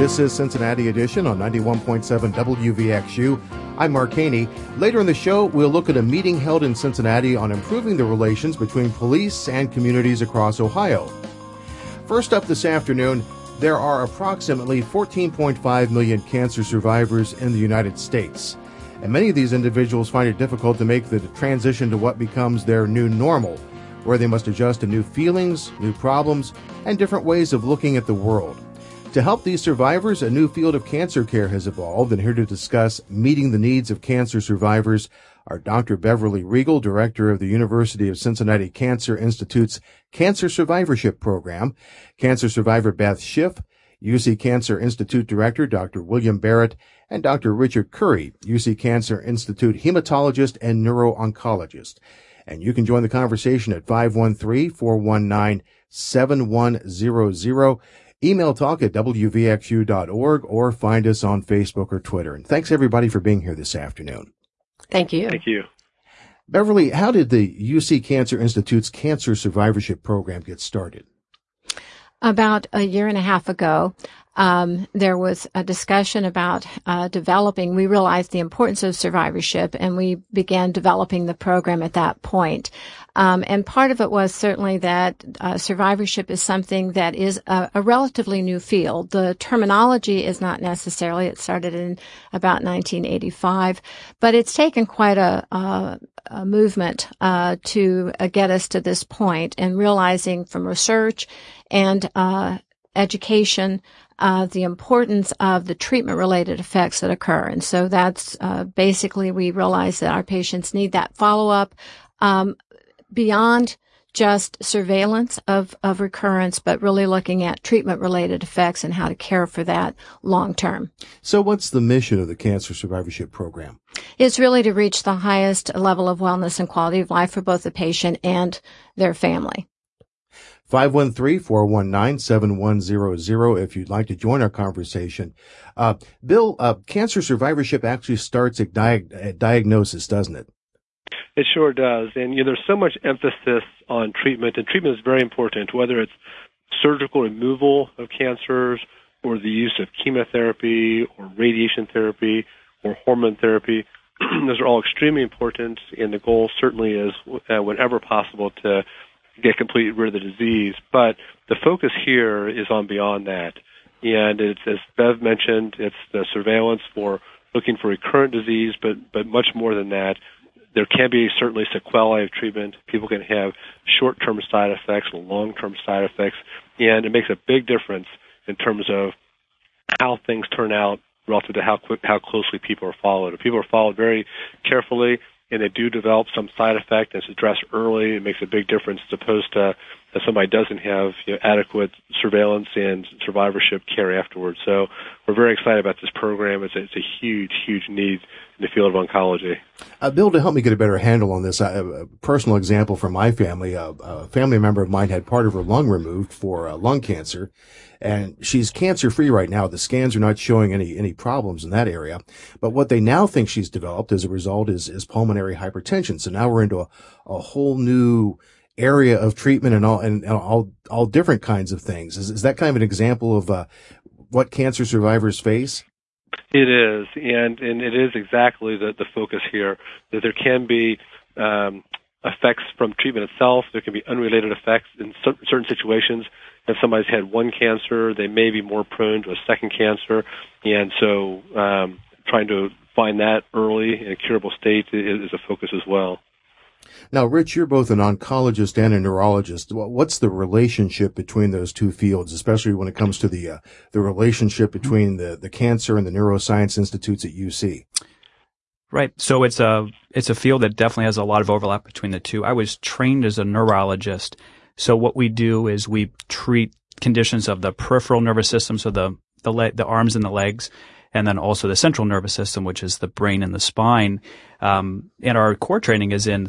This is Cincinnati Edition on 91.7 WVXU. I'm Mark Haney. Later in the show, we'll look at a meeting held in Cincinnati on improving the relations between police and communities across Ohio. First up this afternoon, there are approximately 14.5 million cancer survivors in the United States. And many of these individuals find it difficult to make the transition to what becomes their new normal, where they must adjust to new feelings, new problems, and different ways of looking at the world. To help these survivors, a new field of cancer care has evolved, and here to discuss meeting the needs of cancer survivors are Dr. Beverly Riegel, Director of the University of Cincinnati Cancer Institute's Cancer Survivorship Program, Cancer Survivor Beth Schiff, UC Cancer Institute Director Dr. William Barrett, and Dr. Richard Curry, UC Cancer Institute hematologist and neuro-oncologist. And you can join the conversation at 513-419-7100. Email talk at wvxu.org or find us on Facebook or Twitter. And thanks everybody for being here this afternoon. Thank you. Thank you. Beverly, how did the UC Cancer Institute's Cancer Survivorship Program get started? About a year and a half ago, there was a discussion about developing. We realized the importance of survivorship, and we began developing the program at that point. And part of it was certainly that survivorship is something that is a relatively new field. The terminology is not necessarily. It started in about 1985, but it's taken quite a movement to get us to this point, and realizing from research and education the importance of the treatment-related effects that occur. And so that's basically, we realize that our patients need that follow-up beyond just surveillance of recurrence, but really looking at treatment-related effects and how to care for that long-term. So what's the mission of the Cancer Survivorship Program? It's really to reach the highest level of wellness and quality of life for both the patient and their family. 513-419-7100 if you'd like to join our conversation. Bill, cancer survivorship actually starts at diagnosis, doesn't it? It sure does. And there's so much emphasis on treatment, and treatment is very important, whether it's surgical removal of cancers or the use of chemotherapy or radiation therapy or hormone therapy. Those are all extremely important, and the goal certainly is, whenever possible, to get completely rid of the disease. But the focus here is on beyond that. And it's, as Bev mentioned, it's the surveillance for looking for recurrent disease, but much more than that. There can be certainly sequelae of treatment. People can have short-term side effects, long-term side effects, and it makes a big difference in terms of how things turn out relative to how closely people are followed. If people are followed very carefully and they do develop some side effect and it's addressed early, it makes a big difference as opposed to if somebody doesn't have adequate surveillance and survivorship care afterwards. So we're very excited about this program. It's a huge, huge need in the field of oncology. Bill, to help me get a better handle on this, a personal example from my family, a family member of mine had part of her lung removed for lung cancer, and she's cancer-free right now. The scans are not showing any problems in that area. But what they now think she's developed as a result is pulmonary hypertension. So now we're into a whole new area of treatment and all different kinds of things. Is that kind of an example of what cancer survivors face? It is, and it is exactly the focus here, that there can be effects from treatment itself. There can be unrelated effects in certain situations. If somebody's had one cancer, they may be more prone to a second cancer, and so trying to find that early in a curable state is a focus as well. Now, Rich, you're both an oncologist and a neurologist. What's the relationship between those two fields, especially when it comes to the relationship between the cancer and the neuroscience institutes at UC? Right. So it's a field that definitely has a lot of overlap between the two. I was trained as a neurologist. So what we do is we treat conditions of the peripheral nervous system, so the arms and the legs, and then also the central nervous system, which is the brain and the spine. And our core training is in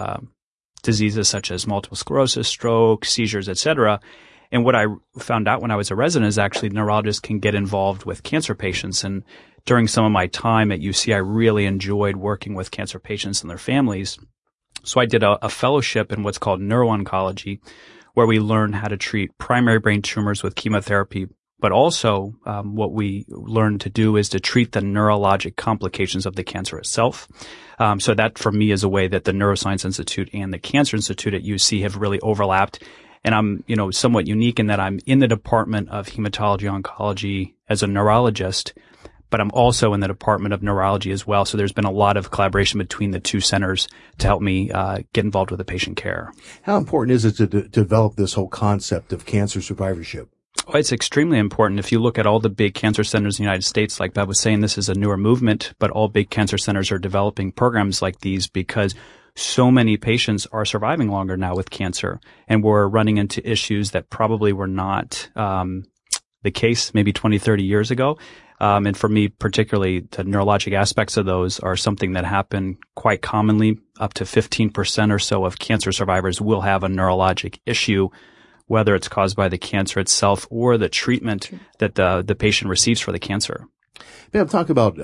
diseases such as multiple sclerosis, stroke, seizures, etc. And what I found out when I was a resident is actually neurologists can get involved with cancer patients. And during some of my time at UC, I really enjoyed working with cancer patients and their families. So I did a fellowship in what's called neuro-oncology, where we learn how to treat primary brain tumors with chemotherapy But also, what we learn to do is to treat the neurologic complications of the cancer itself. So that for me is a way that the Neuroscience Institute and the Cancer Institute at UC have really overlapped. And I'm, somewhat unique in that I'm in the Department of Hematology Oncology as a neurologist, but I'm also in the Department of Neurology as well. So there's been a lot of collaboration between the two centers to help me get involved with the patient care. How important is it to develop this whole concept of cancer survivorship? Oh, it's extremely important. If you look at all the big cancer centers in the United States, like Bev was saying, this is a newer movement, but all big cancer centers are developing programs like these because so many patients are surviving longer now with cancer, and we're running into issues that probably were not the case maybe 20, 30 years ago. And for me, particularly, the neurologic aspects of those are something that happen quite commonly. Up to 15% or so of cancer survivors will have a neurologic issue, whether it's caused by the cancer itself or the treatment that the patient receives for the cancer. Bev, talk about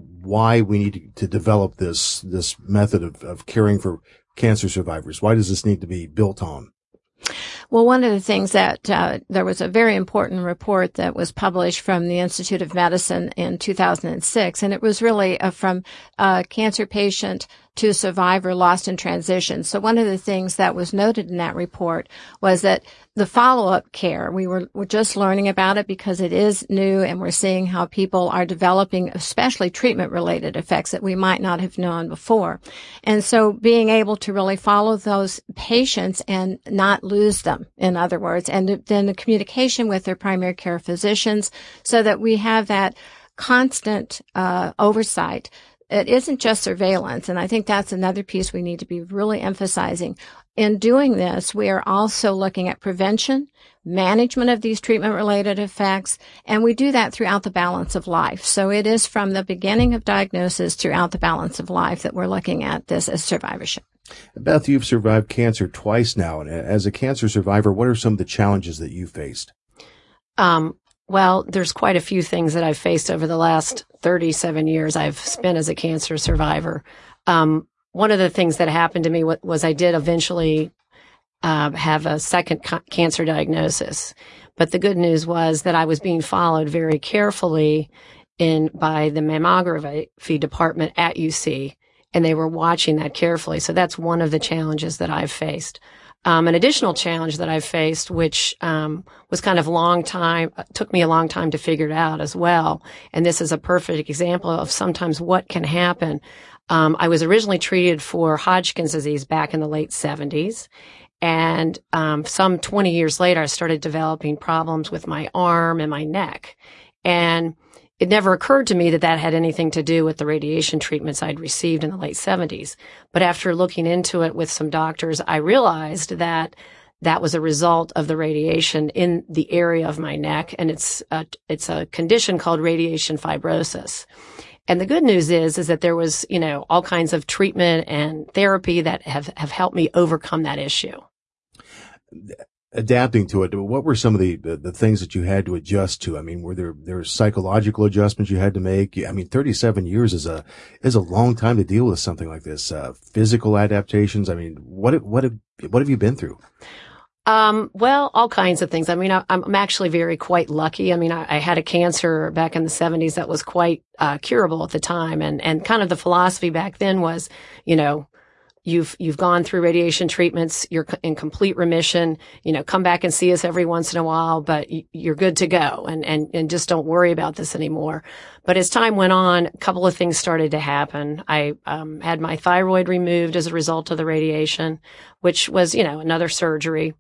why we need to develop this method of caring for cancer survivors. Why does this need to be built on? Well, one of the things that there was a very important report that was published from the Institute of Medicine in 2006, and it was really from a cancer patient to a survivor lost in transition. So one of the things that was noted in that report was that the follow-up care, we're just learning about it because it is new, and we're seeing how people are developing, especially treatment-related effects that we might not have known before. And so being able to really follow those patients and not lose them, in other words, and then the communication with their primary care physicians so that we have that constant oversight. It isn't just surveillance, and I think that's another piece we need to be really emphasizing. In doing this, we are also looking at prevention, management of these treatment-related effects, and we do that throughout the balance of life. So it is from the beginning of diagnosis throughout the balance of life that we're looking at this as survivorship. Beth, you've survived cancer twice now, and as a cancer survivor, what are some of the challenges that you faced? Well, there's quite a few things that I've faced over the last 37 years I've spent as a cancer survivor. One of the things that happened to me was I did eventually have a second cancer diagnosis. But the good news was that I was being followed very carefully by the mammography department at UC, and they were watching that carefully. So that's one of the challenges that I've faced. An additional challenge that I've faced, which was kind of took me a long time to figure it out as well. And this is a perfect example of sometimes what can happen. I was originally treated for Hodgkin's disease back in the late 70s. And some 20 years later, I started developing problems with my arm and my neck. And it never occurred to me that that had anything to do with the radiation treatments I'd received in the late 70s. But after looking into it with some doctors, I realized that that was a result of the radiation in the area of my neck. And it's a condition called radiation fibrosis. And the good news is that there was, all kinds of treatment and therapy that have helped me overcome that issue. Adapting to it, what were some of the things that you had to adjust to? I mean, were there psychological adjustments you had to make? I mean, 37 years is a long time to deal with something like this. Physical adaptations. I mean, what have you been through? Well, all kinds of things. I mean, I'm actually quite lucky. I mean, I had a cancer back in the 70s that was quite curable at the time, and kind of the philosophy back then was, You've gone through radiation treatments. You're in complete remission. Come back and see us every once in a while, but you're good to go, and just don't worry about this anymore. But as time went on, a couple of things started to happen. I had my thyroid removed as a result of the radiation, which was, another surgery.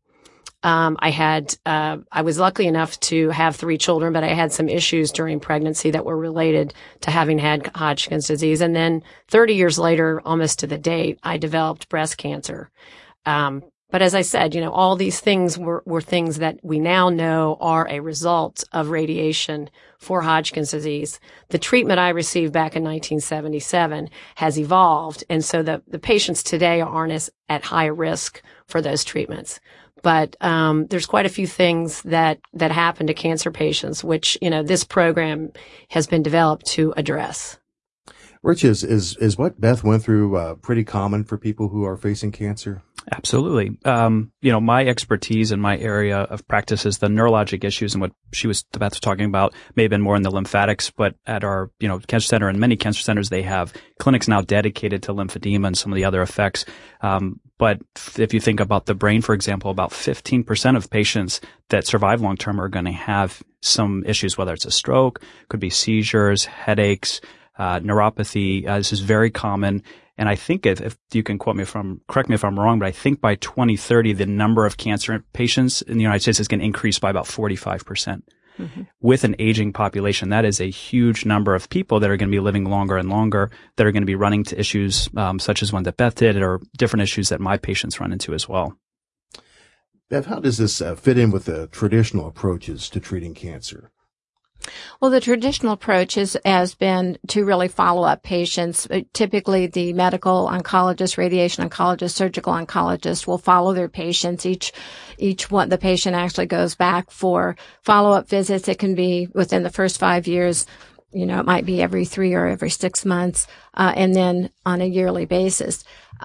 I was lucky enough to have 3 children, but I had some issues during pregnancy that were related to having had Hodgkin's disease. And then 30 years later, almost to the date, I developed breast cancer. But as I said, all these things were things that we now know are a result of radiation for Hodgkin's disease. The treatment I received back in 1977 has evolved. And so the patients today aren't as at high risk for those treatments. But there's quite a few things that happen to cancer patients, which, this program has been developed to address. Rich, is what Beth went through pretty common for people who are facing cancer? Absolutely. My expertise in my area of practice is the neurologic issues, and what Beth was talking about may have been more in the lymphatics, but at our, cancer center and many cancer centers, they have clinics now dedicated to lymphedema and some of the other effects. But if you think about the brain, for example, about 15% of patients that survive long term are going to have some issues, whether it's a stroke, could be seizures, headaches, neuropathy. This is very common. And I think if you can correct me if I'm wrong, but I think by 2030, the number of cancer patients in the United States is going to increase by about 45%. Mm-hmm. With an aging population, that is a huge number of people that are going to be living longer and longer, that are going to be running to issues such as one that Beth did, or different issues that my patients run into as well. Beth, how does this fit in with the traditional approaches to treating cancer? Well, the traditional approach has been to really follow up patients. Typically, the medical oncologist, radiation oncologist, surgical oncologist will follow their patients. Each one, the patient actually goes back for follow-up visits. It can be within the first 5 years. It might be every 3 or every 6 months, and then on a yearly basis.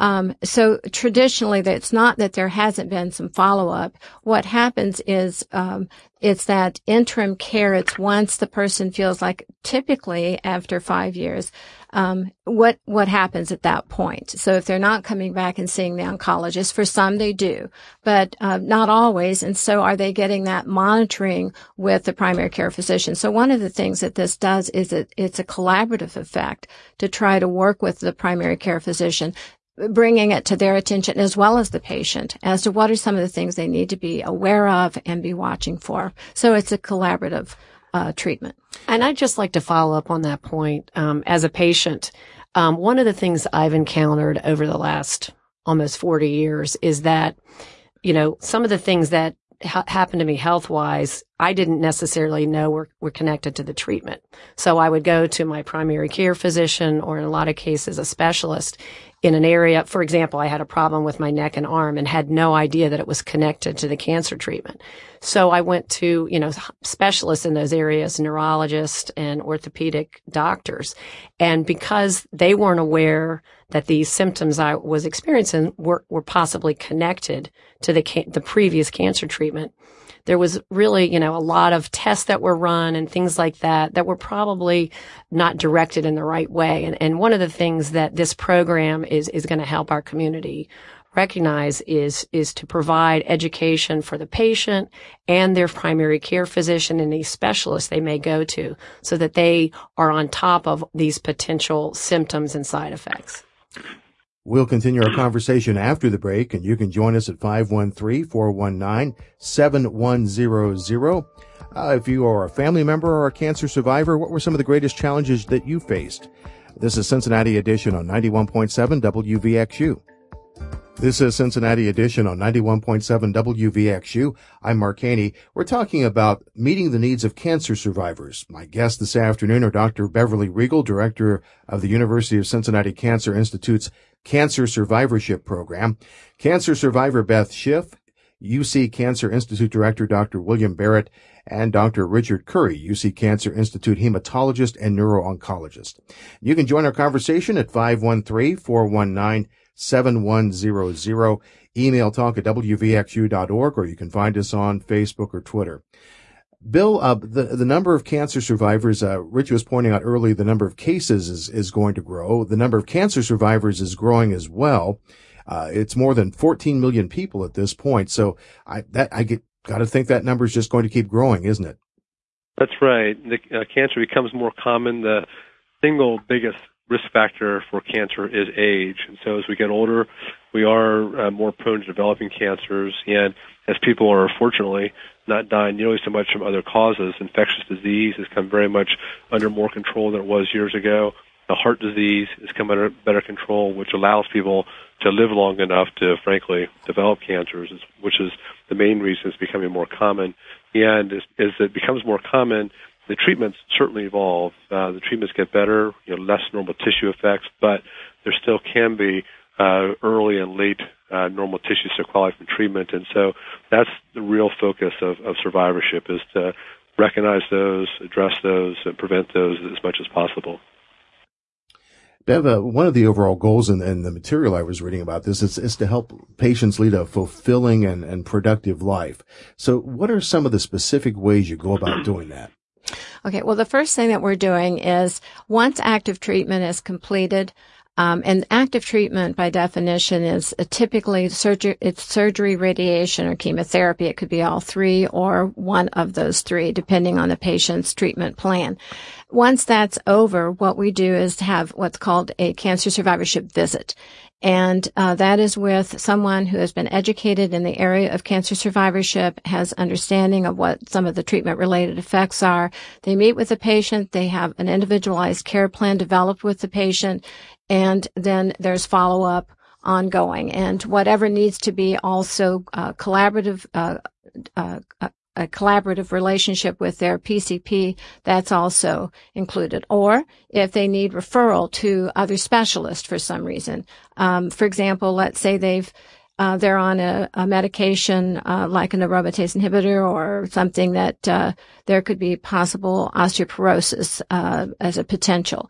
So traditionally, it's not that there hasn't been some follow-up. What happens is, it's that interim care. It's once the person feels like, typically after 5 years, what happens at that point. So if they're not coming back and seeing the oncologist, for some they do, but not always. And so are they getting that monitoring with the primary care physician? So one of the things that this does is it's a collaborative effect to try to work with the primary care physician, bringing it to their attention as well as the patient as to what are some of the things they need to be aware of and be watching for. So it's a collaborative treatment. And I'd just like to follow up on that point. As a patient, one of the things I've encountered over the last almost 40 years is that, some of the things that happened to me health-wise, I didn't necessarily know were connected to the treatment. So I would go to my primary care physician, or in a lot of cases, a specialist in an area. For example, I had a problem with my neck and arm and had no idea that it was connected to the cancer treatment. So I went to, specialists in those areas, neurologists and orthopedic doctors. And because they weren't aware that these symptoms I was experiencing were possibly connected to the previous cancer treatment, there was really, a lot of tests that were run and things like that were probably not directed in the right way. And one of the things that this program is going to help our community recognize is to provide education for the patient and their primary care physician and these specialists they may go to, so that they are on top of these potential symptoms and side effects. We'll continue our conversation after the break, and you can join us at 513-419-7100. If you are a family member or a cancer survivor, what were some of the greatest challenges that you faced? This is Cincinnati Edition on 91.7 WVXU. This is Cincinnati Edition on 91.7 WVXU. I'm Mark Haney. We're talking about meeting the needs of cancer survivors. My guests this afternoon are Dr. Beverly Riegel, Director of the University of Cincinnati Cancer Institute's Cancer Survivorship Program, cancer survivor Beth Schiff, UC Cancer Institute Director Dr. William Barrett, and Dr. Richard Curry, UC Cancer Institute hematologist and neuro-oncologist. You can join our conversation at 513-419-7100. Email talk@wvxu.org, or you can find us on Facebook or Twitter. Bill, the number of cancer survivors, Rich was pointing out earlier, the number of cases is going to grow. The number of cancer survivors is growing as well. It's more than 14 million people at this point. So got to think that number is just going to keep growing, isn't it? That's right. Cancer becomes more common. The single biggest risk factor for cancer is age. And so as we get older, we are more prone to developing cancers. And as people are fortunately not dying nearly so much from other causes, infectious disease has come very much under more control than it was years ago. The heart disease has come under better control, which allows people to live long enough to, frankly, develop cancers, which is the main reason it's becoming more common. And as it becomes more common, the treatments certainly evolve. The treatments get better, less normal tissue effects, but there still can be early and late normal tissue sequelae from treatment. And so that's the real focus of survivorship, is to recognize those, address those, and prevent those as much as possible. Bev, one of the overall goals in the material I was reading about this is to help patients lead a fulfilling and productive life. So what are some of the specific ways you go about doing that? Okay, well, the first thing that we're doing is once active treatment is completed, and active treatment by definition is typically surgery, radiation, or chemotherapy. It could be all three or one of those three, depending on the patient's treatment plan. Once that's over, what we do is have what's called a cancer survivorship visit. And that is with someone who has been educated in the area of cancer survivorship, has understanding of what some of the treatment-related effects are. They meet with the patient. They have an individualized care plan developed with the patient. And then there's follow-up ongoing. And whatever needs to be also a collaborative relationship with their PCP, that's also included. Or if they need referral to other specialists for some reason. For example, let's say they're on a medication like an aromatase inhibitor or something that there could be possible osteoporosis as a potential.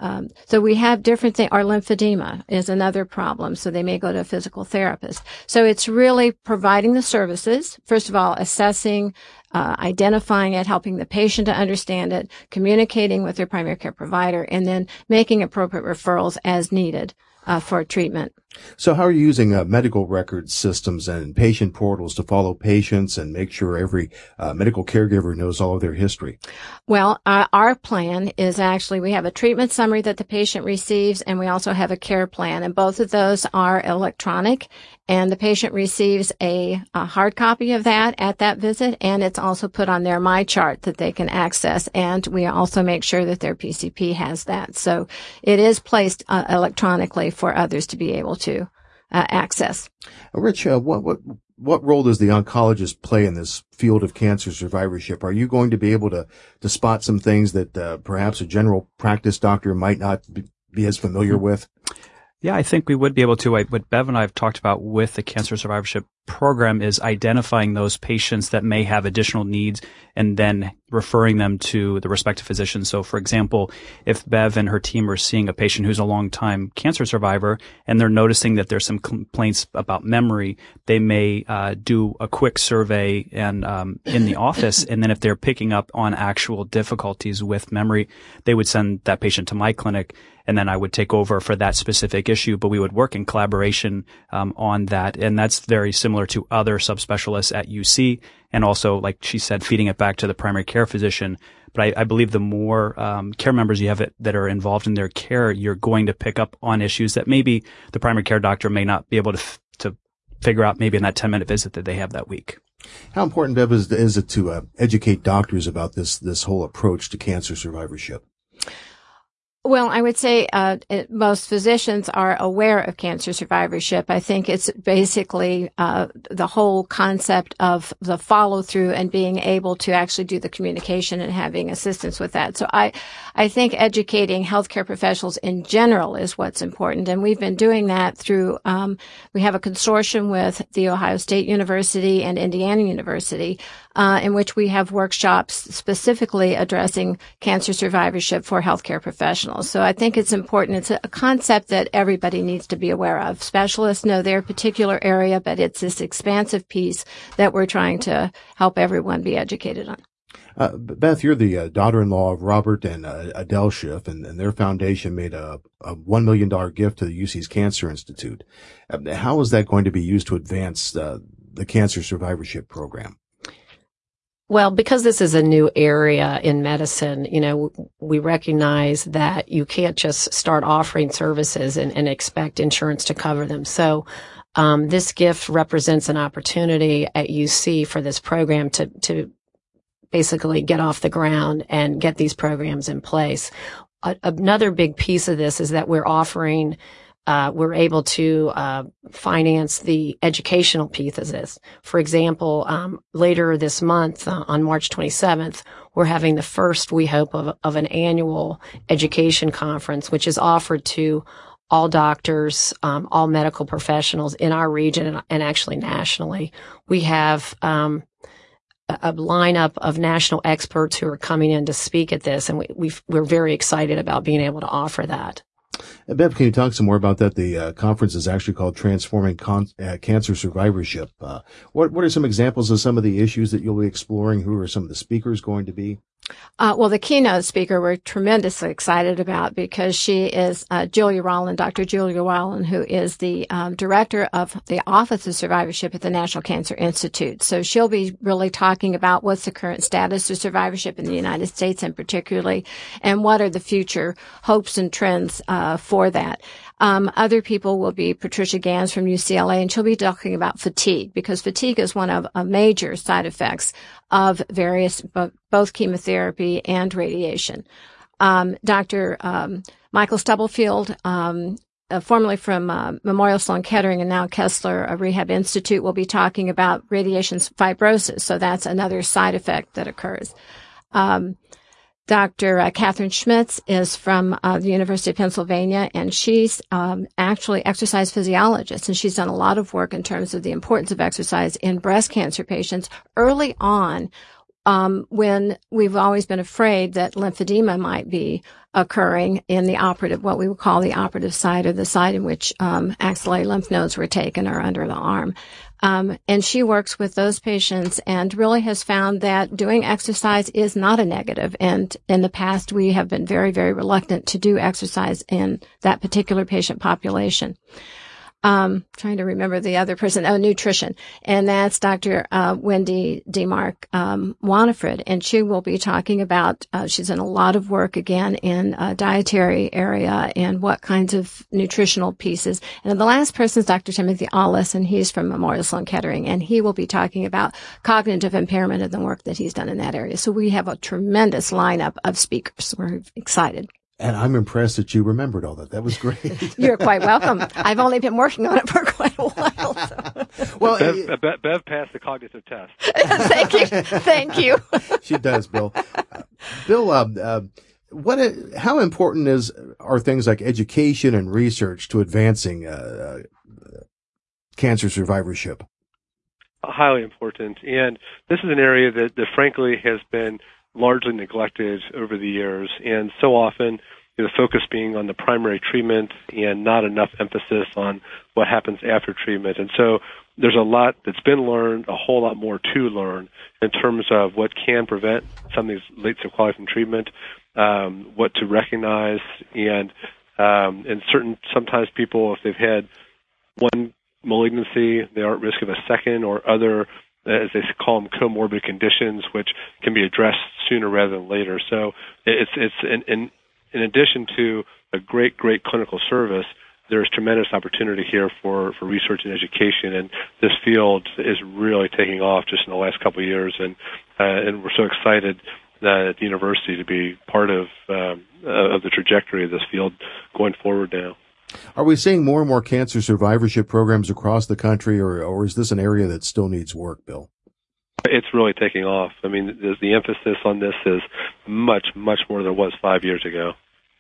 So we have different things. Our lymphedema is another problem. So they may go to a physical therapist. So it's really providing the services. First of all, assessing, identifying it, helping the patient to understand it, communicating with their primary care provider, and then making appropriate referrals as needed for treatment. So how are you using medical record systems and patient portals to follow patients and make sure every medical caregiver knows all of their history? Well, our plan is actually we have a treatment summary that the patient receives, and we also have a care plan. And both of those are electronic, and the patient receives a hard copy of that at that visit, and it's also put on their MyChart that they can access. And we also make sure that their PCP has that. So it is placed electronically for others to be able to access. Rich, what role does the oncologist play in this field of cancer survivorship? Are you going to be able to spot some things that perhaps a general practice doctor might not be as familiar with? Yeah, I think we would be able to. What Bev and I have talked about with the cancer survivorship program is identifying those patients that may have additional needs and then referring them to the respective physician. So, for example, if Bev and her team are seeing a patient who's a long-time cancer survivor and they're noticing that there's some complaints about memory, they may do a quick survey and in the office, and then if they're picking up on actual difficulties with memory, they would send that patient to my clinic, and then I would take over for that specific issue, but we would work in collaboration on that. And that's very similar to other subspecialists at UC, and also, like she said, feeding it back to the primary care physician. But I believe the more care members you have that are involved in their care, you're going to pick up on issues that maybe the primary care doctor may not be able to figure out maybe in that 10-minute visit that they have that week. How important, Bev, is it to educate doctors about this whole approach to cancer survivorship? Well, I would say most physicians are aware of cancer survivorship. I think it's basically the whole concept of the follow-through and being able to actually do the communication and having assistance with that. So I think educating healthcare professionals in general is what's important. And we've been doing that through we have a consortium with The Ohio State University and Indiana University in which we have workshops specifically addressing cancer survivorship for healthcare professionals. So I think it's important. It's a concept that everybody needs to be aware of. Specialists know their particular area, but it's this expansive piece that we're trying to help everyone be educated on. Beth, you're the daughter-in-law of Robert and Adele Schiff, and their foundation made a $1 million gift to the UC's Cancer Institute. How is that going to be used to advance the cancer survivorship program? Well, because this is a new area in medicine, we recognize that you can't just start offering services and expect insurance to cover them. So, this gift represents an opportunity at UC for this program to basically get off the ground and get these programs in place. Another big piece of this is that we're able to finance the educational piece of this. For example, later this month, on March 27th, we're having the first, we hope, of an annual education conference, which is offered to all doctors, all medical professionals in our region and actually nationally. We have a lineup of national experts who are coming in to speak at this, and we're very excited about being able to offer that. Bev, can you talk some more about that? The conference is actually called Transforming Cancer Survivorship. What are some examples of some of the issues that you'll be exploring? Who are some of the speakers going to be? Well, the keynote speaker we're tremendously excited about because she is Julia Rowland, Dr. Julia Rowland, who is the director of the Office of Survivorship at the National Cancer Institute. So she'll be really talking about what's the current status of survivorship in the United States and particularly, and what are the future hopes and trends for that. Other people will be Patricia Gans from UCLA, and she'll be talking about fatigue because fatigue is one of major side effects of various, both chemotherapy and radiation. Dr. Michael Stubblefield, formerly from Memorial Sloan Kettering and now Kessler Rehab Institute, will be talking about radiation fibrosis. So that's another side effect that occurs. Dr. Catherine Schmitz is from the University of Pennsylvania, and she's actually exercise physiologist, and she's done a lot of work in terms of the importance of exercise in breast cancer patients early on, when we've always been afraid that lymphedema might be occurring in the operative, what we would call the operative site, or the site in which axillary lymph nodes were taken or under the arm. And she works with those patients and really has found that doing exercise is not a negative. And in the past, we have been very, very reluctant to do exercise in that particular patient population. Trying to remember the other person. Oh, nutrition. And that's Dr. Wendy DeMark Wanifred. And she will be talking about, she's done a lot of work again in dietary area and what kinds of nutritional pieces. And then the last person is Dr. Timothy Allis, and he's from Memorial Sloan Kettering, and he will be talking about cognitive impairment and the work that he's done in that area. So we have a tremendous lineup of speakers. We're excited. And I'm impressed that you remembered all that. That was great. You're quite welcome. I've only been working on it for quite a while. So. Well, Bev passed the cognitive test. Thank you. Thank you. She does, Bill. Bill, how important are things like education and research to advancing cancer survivorship? Highly important. And this is an area that frankly has been largely neglected over the years, and so often the focus being on the primary treatment and not enough emphasis on what happens after treatment. And so there's a lot that's been learned, a whole lot more to learn in terms of what can prevent some of these late sequelae from treatment, what to recognize, and sometimes people, if they've had one malignancy, they are at risk of a second or other, as they call them, comorbid conditions, which can be addressed sooner rather than later. So it's in addition to a great clinical service, there's tremendous opportunity here for research and education, and this field is really taking off just in the last couple of years, and we're so excited at the university to be part of the trajectory of this field going forward now. Are we seeing more and more cancer survivorship programs across the country, or is this an area that still needs work, Bill? It's really taking off. I mean, the emphasis on this is much more than it was 5 years ago.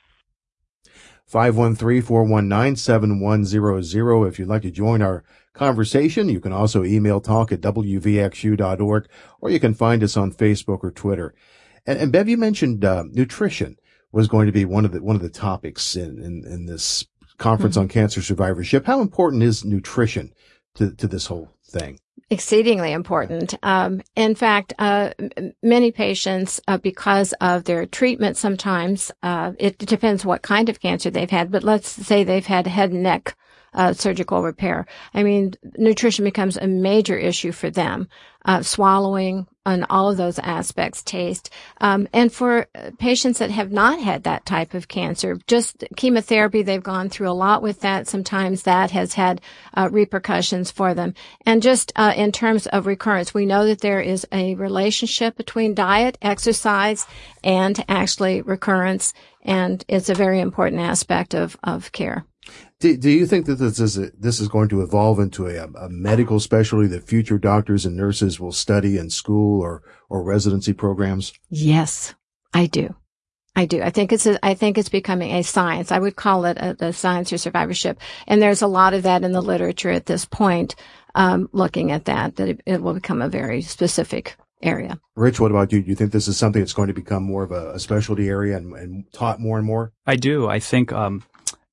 513-419-7100. If you'd like to join our conversation, you can also email talk@wvxu.org, or you can find us on Facebook or Twitter. And Bev, you mentioned nutrition was going to be one of the topics in this conference on cancer survivorship. How important is nutrition to this whole thing? Exceedingly important. In fact, many patients, because of their treatment, sometimes it depends what kind of cancer they've had, but let's say they've had head and neck surgical repair. I mean, nutrition becomes a major issue for them. Swallowing and all of those aspects, taste. And for patients that have not had that type of cancer, just chemotherapy, they've gone through a lot with that. Sometimes that has had repercussions for them. And just in terms of recurrence, we know that there is a relationship between diet, exercise, and actually recurrence. And it's a very important aspect of care. Do you think that this is going to evolve into a medical specialty that future doctors and nurses will study in school or residency programs? Yes, I do. I think it's becoming a science. I would call it a science of survivorship. And there's a lot of that in the literature at this point, looking at that it will become a very specific area. Rich, what about you? Do you think this is something that's going to become more of a specialty area and taught more and more? I do. I think,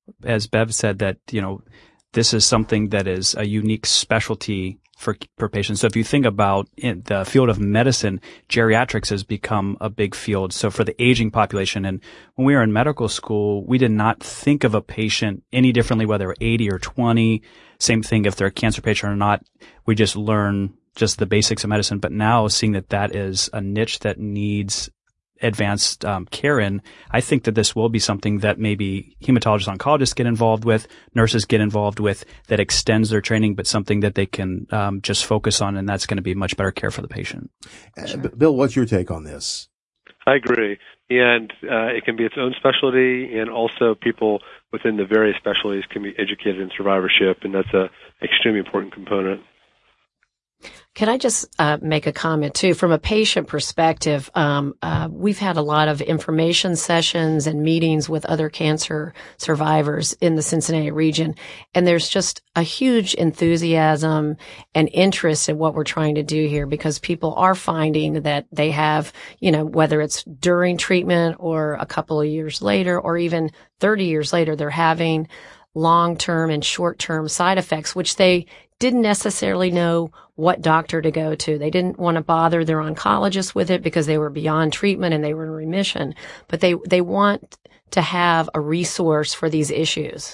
as Bev said, that, this is something that is a unique specialty for patients. So if you think about in the field of medicine, geriatrics has become a big field. So for the aging population, and when we were in medical school, we did not think of a patient any differently, whether they're 80 or 20. Same thing if they're a cancer patient or not. We just learn just the basics of medicine. But now seeing that is a niche that needs advanced care in, I think that this will be something that maybe hematologists, oncologists get involved with, nurses get involved with, that extends their training, but something that they can just focus on, and that's going to be much better care for the patient. Sure. Bill, what's your take on this? I agree. And it can be its own specialty, and also people within the various specialties can be educated in survivorship, and that's an extremely important component. Can I just make a comment too? From a patient perspective, we've had a lot of information sessions and meetings with other cancer survivors in the Cincinnati region, and there's just a huge enthusiasm and interest in what we're trying to do here, because people are finding that they have, whether it's during treatment or a couple of years later or even 30 years later, they're having long-term and short-term side effects, which they didn't necessarily know what doctor to go to. They didn't want to bother their oncologist with it because they were beyond treatment and they were in remission. But they want to have a resource for these issues.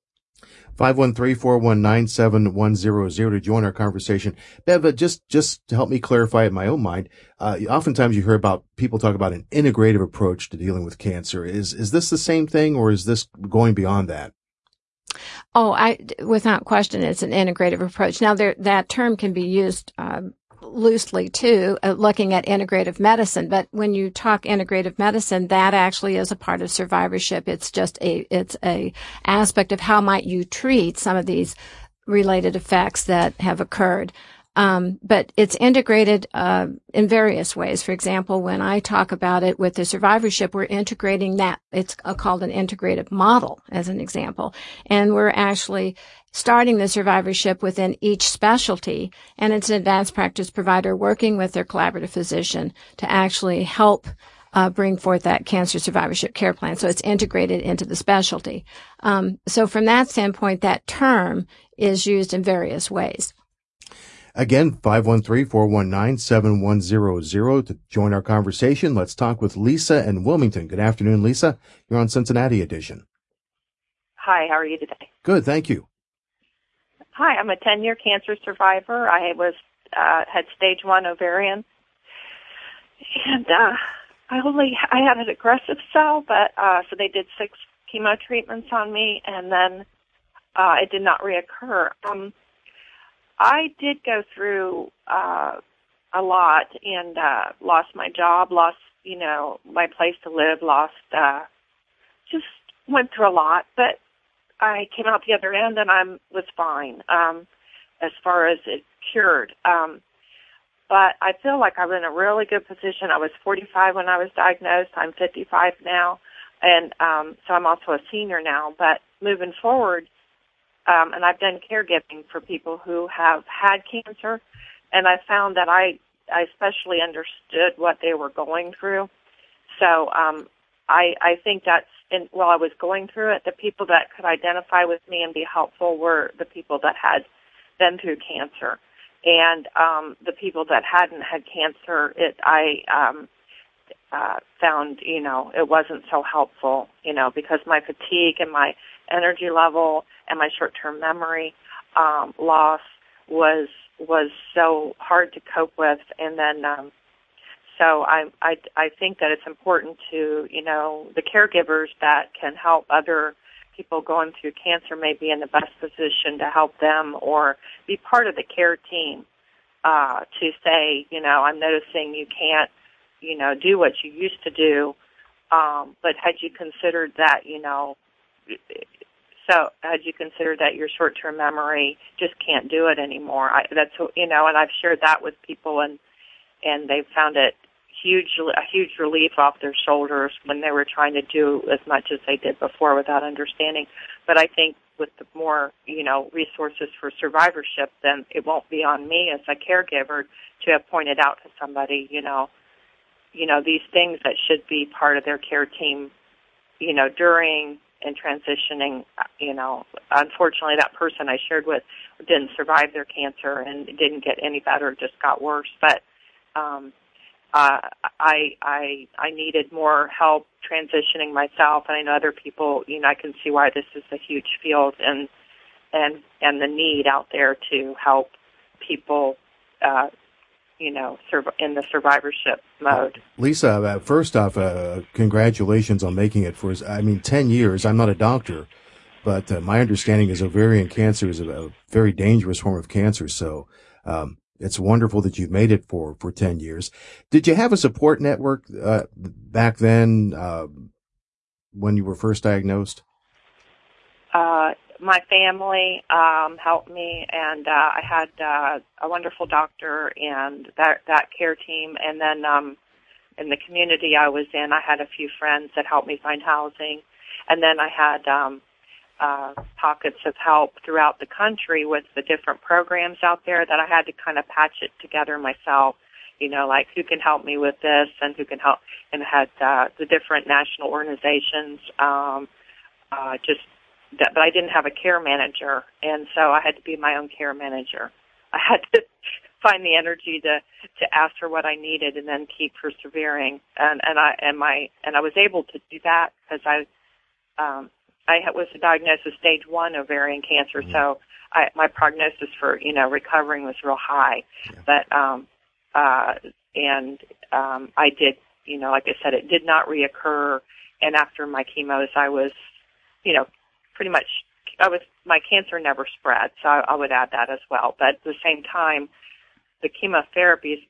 513-419-7100 to join our conversation. Bev, just to help me clarify in my own mind, oftentimes you hear about people talk about an integrative approach to dealing with cancer. Is this the same thing, or is this going beyond that? Without question, it's an integrative approach. Now, that term can be used loosely too, looking at integrative medicine. But when you talk integrative medicine, that actually is a part of survivorship. It's just it's a aspect of how might you treat some of these related effects that have occurred. But it's integrated in various ways. For example, when I talk about it with the survivorship, we're integrating that. It's called an integrative model, as an example. And we're actually starting the survivorship within each specialty. And it's an advanced practice provider working with their collaborative physician to actually help bring forth that cancer survivorship care plan. So it's integrated into the specialty. So from that standpoint, that term is used in various ways. Again, 513-419-7100 to join our conversation. Let's talk with Lisa in Wilmington. Good afternoon, Lisa. You're on Cincinnati Edition. Hi, how are you today? Good, thank you. Hi, I'm a 10-year cancer survivor. I had stage 1 ovarian, and I had an aggressive cell, but so they did 6 chemo treatments on me, and then it did not reoccur. I did go through a lot and lost my job, lost, my place to live, just went through a lot. But I came out the other end and I was fine as far as it cured. But I feel like I'm in a really good position. I was 45 when I was diagnosed. I'm 55 now. And so I'm also a senior now. But moving forward, and I've done caregiving for people who have had cancer, and I found that I especially understood what they were going through. So I think while I was going through it, the people that could identify with me and be helpful were the people that had been through cancer. And the people that hadn't had cancer, I found, it wasn't so helpful, because my fatigue and my energy level and my short-term memory loss was so hard to cope with. And then, so I think that it's important to, the caregivers that can help other people going through cancer may be in the best position to help them or be part of the care team to say, I'm noticing you can't, do what you used to do, but had you considered that, so had you considered that your short-term memory just can't do it anymore? And I've shared that with people, and they've found it a huge relief off their shoulders when they were trying to do as much as they did before without understanding. But I think with the more, resources for survivorship, then it won't be on me as a caregiver to have pointed out to somebody, these things that should be part of their care team, during transitioning. Unfortunately, that person I shared with didn't survive their cancer and didn't get any better, just got worse. But I needed more help transitioning myself, and I know other people. I can see why this is a huge field and the need out there to help people. In the survivorship mode. Lisa, first off, congratulations on making it for 10 years. I'm not a doctor, but my understanding is ovarian cancer is a very dangerous form of cancer. So it's wonderful that you've made it for 10 years. Did you have a support network back then when you were first diagnosed? My family helped me, and I had a wonderful doctor and that care team. And then in the community I was in, I had a few friends that helped me find housing. And then I had pockets of help throughout the country with the different programs out there that I had to kind of patch it together myself. Like who can help me with this and who can help, and I had the different national organizations but I didn't have a care manager, and so I had to be my own care manager. I had to find the energy to ask her what I needed and then keep persevering. And I was able to do that because I was diagnosed with stage 1 ovarian cancer, so my prognosis for recovering was real high. Yeah. But I did, like I said, it did not reoccur. And after my chemos, I was, pretty much, my cancer never spread, so I would add that as well. But at the same time, the chemotherapies,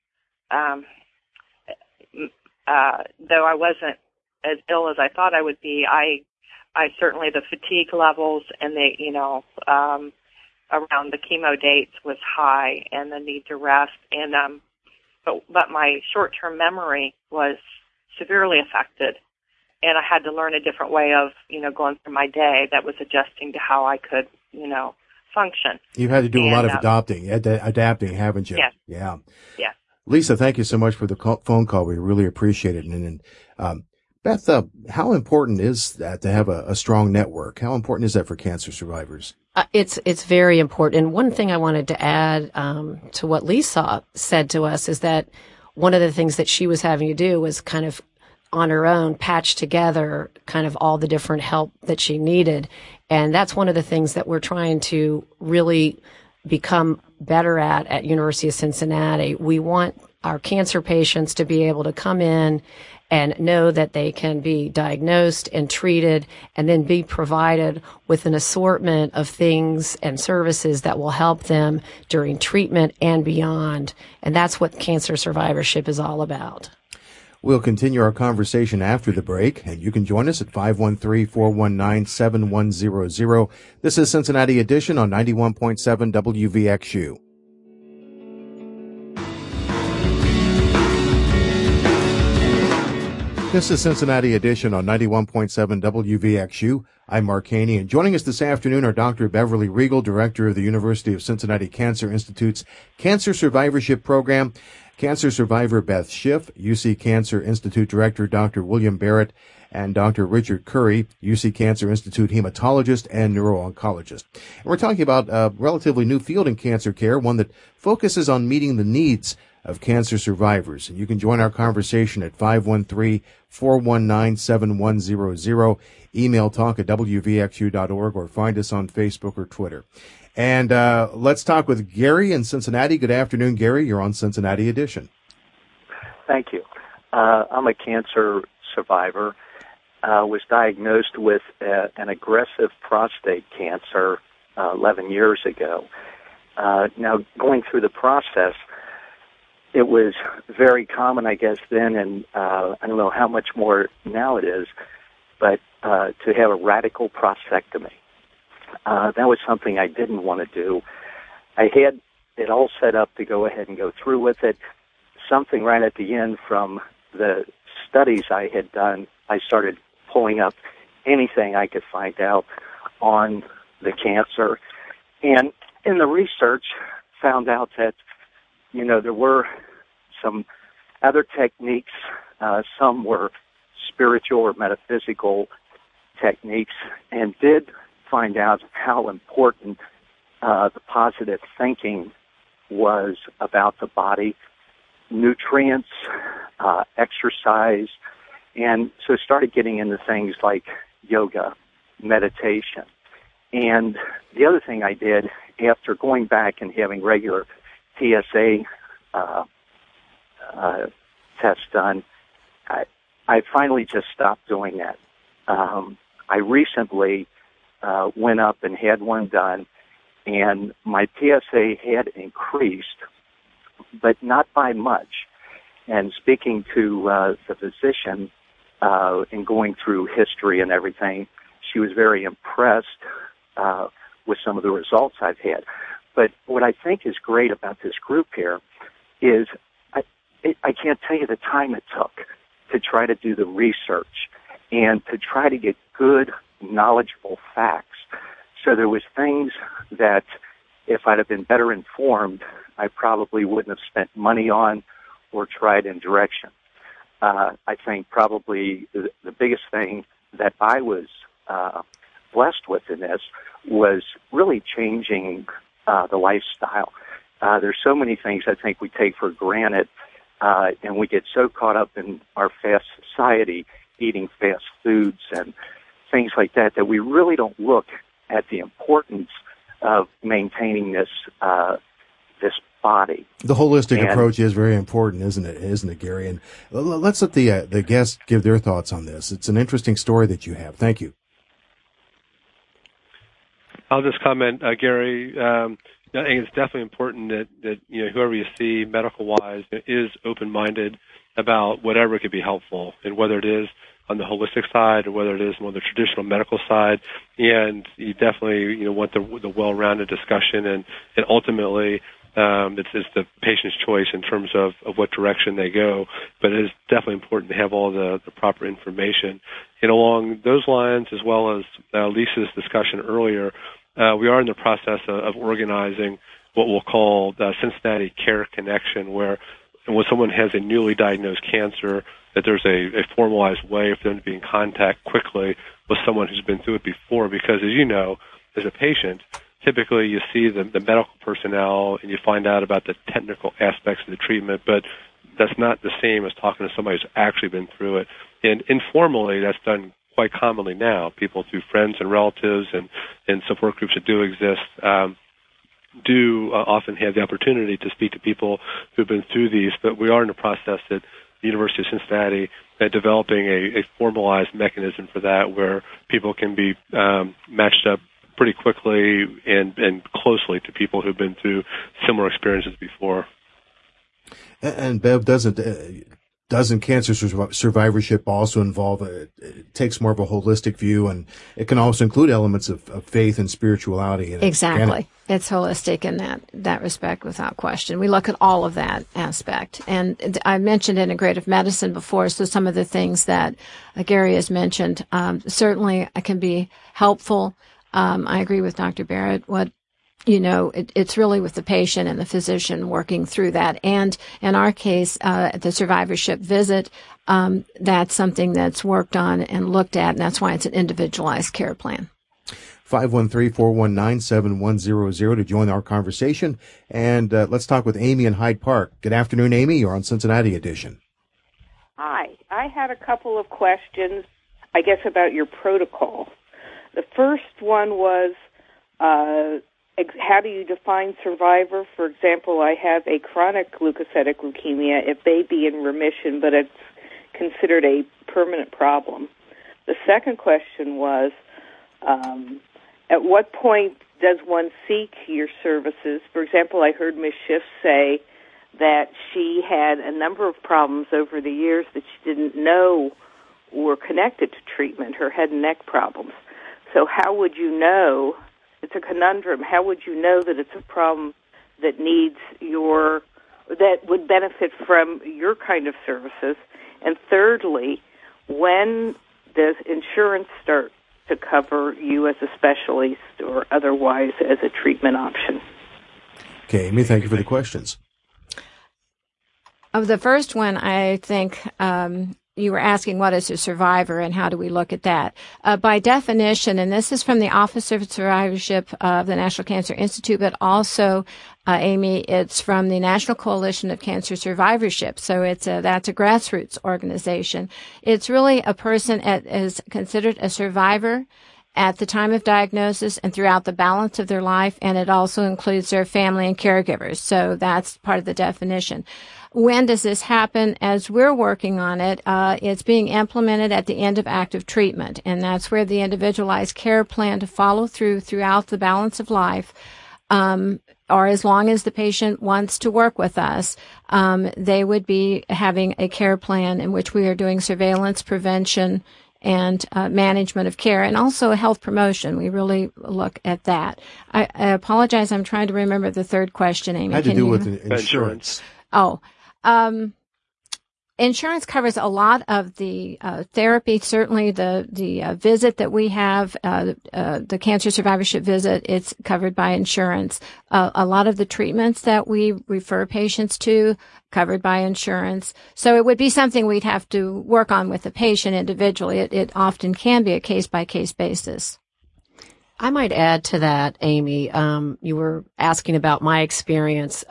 though I wasn't as ill as I thought I would be, I certainly, the fatigue levels and around the chemo dates was high, and the need to rest. And but my short-term memory was severely affected. And I had to learn a different way of, going through my day that was adjusting to how I could, function. You had to do a lot of adapting, haven't you? Yes. Yeah. Yes. Lisa, thank you so much for the phone call. We really appreciate it. And Beth, how important is that to have a strong network? How important is that for cancer survivors? It's very important. And one thing I wanted to add to what Lisa said to us is that one of the things that she was having to do was kind of on her own patch together kind of all the different help that she needed. And that's one of the things that we're trying to really become better at University of Cincinnati. We want our cancer patients to be able to come in and know that they can be diagnosed and treated and then be provided with an assortment of things and services that will help them during treatment and beyond. And that's what cancer survivorship is all about. We'll continue our conversation after the break, and you can join us at 513-419-7100. This is Cincinnati Edition on 91.7 WVXU. This is Cincinnati Edition on 91.7 WVXU. I'm Mark Haney, and joining us this afternoon are Dr. Beverly Riegel, Director of the University of Cincinnati Cancer Institute's Cancer Survivorship Program, cancer survivor Beth Schiff, UC Cancer Institute Director Dr. William Barrett, and Dr. Richard Curry, UC Cancer Institute hematologist and neuro-oncologist. And we're talking about a relatively new field in cancer care, one that focuses on meeting the needs of cancer survivors. And you can join our conversation at 513-419-7100, email talk@wvxu.org, or find us on Facebook or Twitter. And let's talk with Gary in Cincinnati. Good afternoon, Gary. You're on Cincinnati Edition. Thank you. I'm a cancer survivor. Was diagnosed with an aggressive prostate cancer 11 years ago. Now, going through the process, it was very common, I guess, then, and I don't know how much more now it is, but to have a radical prostatectomy. That was something I didn't want to do. I had it all set up to go ahead and go through with it. Something right at the end from the studies I had done, I started pulling up anything I could find out on the cancer. And in the research, found out that, there were some other techniques. Some were spiritual or metaphysical techniques and did find out how important the positive thinking was about the body, nutrients, exercise, and so started getting into things like yoga, meditation. And the other thing I did after going back and having regular TSA tests done, I finally just stopped doing that. I recently went up and had one done, and my PSA had increased, but not by much. And speaking to the physician and going through history and everything, she was very impressed with some of the results I've had. But what I think is great about this group here is I can't tell you the time it took to try to do the research and to try to get good, knowledgeable facts. So there was things that if I'd have been better informed, I probably wouldn't have spent money on or tried in direction. I think probably the biggest thing that I was blessed with in this was really changing the lifestyle. There's so many things I think we take for granted, and we get so caught up in our fast society, eating fast foods and things like that, that we really don't look at the importance of maintaining this body. The holistic approach is very important, isn't it, Gary? And let's let the guests give their thoughts on this. It's an interesting story that you have. Thank you. I'll just comment, Gary. I think it's definitely important that whoever you see medical-wise is open-minded about whatever could be helpful, and whether it is on the holistic side or whether it is on the traditional medical side. And you definitely want the well-rounded discussion, and ultimately it's the patient's choice in terms of what direction they go. But it is definitely important to have all the proper information. And along those lines, as well as Lisa's discussion earlier, we are in the process of organizing what we'll call the Cincinnati Care Connection, where when someone has a newly diagnosed cancer, that there's a formalized way for them to be in contact quickly with someone who's been through it before. Because as you know, as a patient, typically you see the medical personnel and you find out about the technical aspects of the treatment, but that's not the same as talking to somebody who's actually been through it. And informally, that's done quite commonly now. People through friends and relatives and support groups that do exist do often have the opportunity to speak to people who've been through these. But we are in the process at the University of Cincinnati developing a formalized mechanism for that, where people can be matched up pretty quickly and closely to people who've been through similar experiences before. And Bev, doesn't cancer survivorship also involve it takes more of a holistic view, and it can also include elements of faith and spirituality? Exactly. It's holistic in that respect, without question. We look at all of that aspect. And I mentioned integrative medicine before, so some of the things that Gary has mentioned certainly can be helpful. I agree with Dr. Barrett. It's really with the patient and the physician working through that. And in our case, at the survivorship visit, that's something that's worked on and looked at, and that's why it's an individualized care plan. 513-419-7100 to join our conversation. And let's talk with Amy in Hyde Park. Good afternoon, Amy. You're on Cincinnati Edition. Hi. I had a couple of questions, I guess, about your protocol. The first one was, how do you define survivor? For example, I have a chronic leukocytic leukemia. It may be in remission, but it's considered a permanent problem. The second question was, at what point does one seek your services? For example, I heard Ms. Schiff say that she had a number of problems over the years that she didn't know were connected to treatment, her head and neck problems. So how would you know? It's a conundrum. How would you know that it's a problem that that would benefit from your kind of services? And thirdly, when does insurance start to cover you as a specialist or otherwise as a treatment option? Okay, Amy, thank you for the questions. Of the first one, I think you were asking what is a survivor and how do we look at that? By definition, and this is from the Office of Survivorship of the National Cancer Institute, but also, Amy, it's from the National Coalition of Cancer Survivorship. So that's a grassroots organization. It's really a person is considered a survivor at the time of diagnosis and throughout the balance of their life, and it also includes their family and caregivers. So that's part of the definition. When does this happen? As we're working on it, it's being implemented at the end of active treatment, and that's where the individualized care plan to follow throughout the balance of life, or as long as the patient wants to work with us, they would be having a care plan in which we are doing surveillance, prevention, and management of care, and also health promotion. We really look at that. I apologize. I'm trying to remember the third question, Amy. Had to do with insurance. Oh, insurance covers a lot of the therapy. Certainly, the visit that we have, the cancer survivorship visit, it's covered by insurance. A lot of the treatments that we refer patients to, covered by insurance. So it would be something we'd have to work on with the patient individually. It often can be a case-by-case basis. I might add to that, Amy. You were asking about my experience.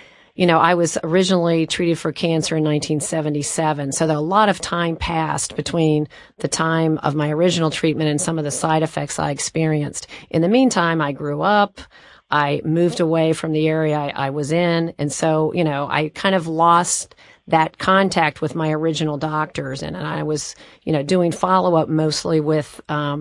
I was originally treated for cancer in 1977. So a lot of time passed between the time of my original treatment and some of the side effects I experienced. In the meantime, I grew up. I moved away from the area I was in. And so, I kind of lost that contact with my original doctors. And I was, doing follow-up mostly with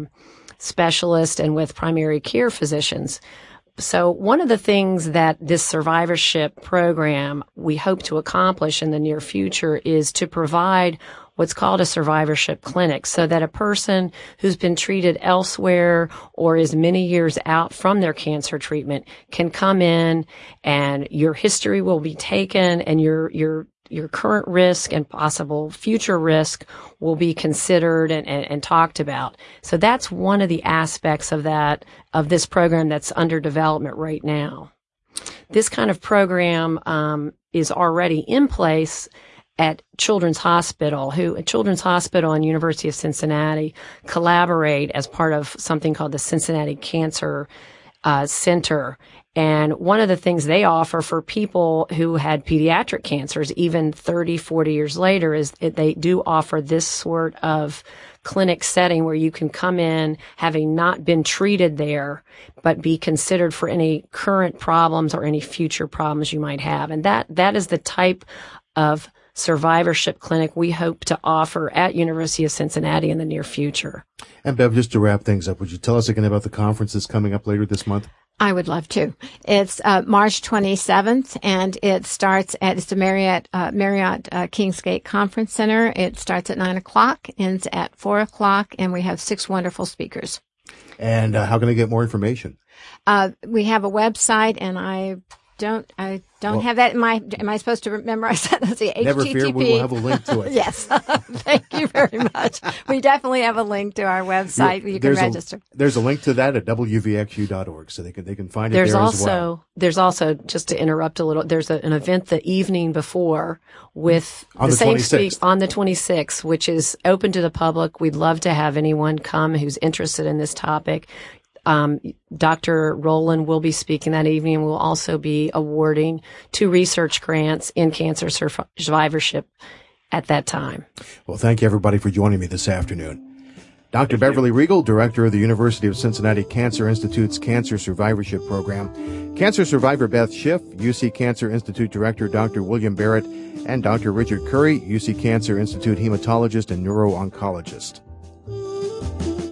specialists and with primary care physicians. So one of the things that this survivorship program we hope to accomplish in the near future is to provide what's called a survivorship clinic, so that a person who's been treated elsewhere or is many years out from their cancer treatment can come in and your history will be taken and your current risk and possible future risk will be considered and talked about. So that's one of the aspects of this program that's under development right now. This kind of program is already in place at Children's Hospital, Children's Hospital and University of Cincinnati collaborate as part of something called the Cincinnati Cancer Center. And one of the things they offer for people who had pediatric cancers, even 30, 40 years later, is they do offer this sort of clinic setting where you can come in having not been treated there, but be considered for any current problems or any future problems you might have. And that is the type of survivorship clinic we hope to offer at University of Cincinnati in the near future. And Bev, just to wrap things up, would you tell us again about the conference that's coming up later this month? I would love to. It's March 27th, and it starts at the Marriott Kingsgate Conference Center. It starts at 9:00, ends at 4:00, and we have 6 wonderful speakers. And how can I get more information? We have a website, and I don't have that in my, am I supposed to memorize that? Let's see, Never fear, we will have a link to it. Yes. Thank you very much. We definitely have a link to our website where you can register. There's a link to that at wvxu.org, so they can find it there as well. There's also, just to interrupt a little, there's an event the evening before with on the same speaker on the 26th, which is open to the public. We'd love to have anyone come who's interested in this topic. Dr. Rowland will be speaking that evening. We'll also be awarding 2 research grants in cancer survivorship at that time. Well, thank you, everybody, for joining me this afternoon. Dr. Beverly Riegel, Director of the University of Cincinnati Cancer Institute's Cancer Survivorship Program, Cancer Survivor Beth Schiff, UC Cancer Institute Director Dr. William Barrett, and Dr. Richard Curry, UC Cancer Institute hematologist and neuro-oncologist.